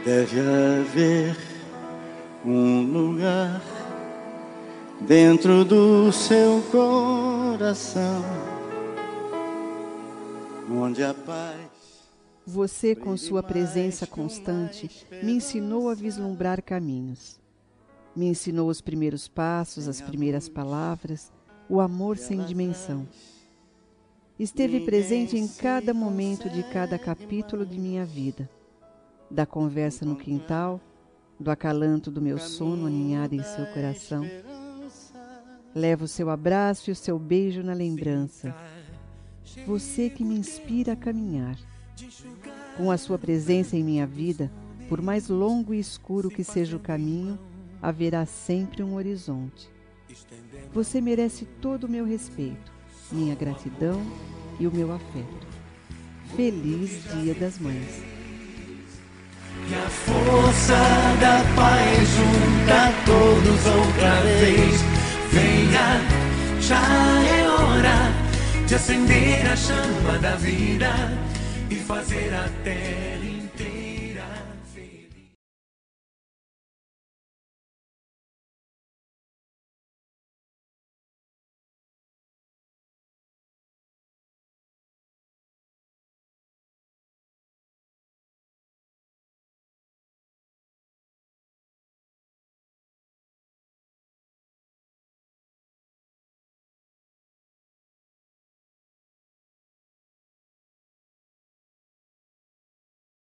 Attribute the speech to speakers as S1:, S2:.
S1: Deve haver um lugar dentro do seu coração onde a paz.
S2: Você, com sua presença constante, me ensinou a vislumbrar caminhos. Me ensinou os primeiros passos, as primeiras palavras, o amor sem dimensão. Esteve presente em cada momento de cada capítulo de minha vida. Da conversa no quintal, do acalanto do meu sono aninhado em seu coração. Levo o seu abraço e o seu beijo na lembrança. Você que me inspira a caminhar. Com a sua presença em minha vida, por mais longo e escuro que seja o caminho, haverá sempre um horizonte. Você merece todo o meu respeito, minha gratidão e o meu afeto. Feliz Dia das Mães.
S3: Que a força da paz junta todos outra vez. Venha, já é hora de acender a chama da vida e fazer a terra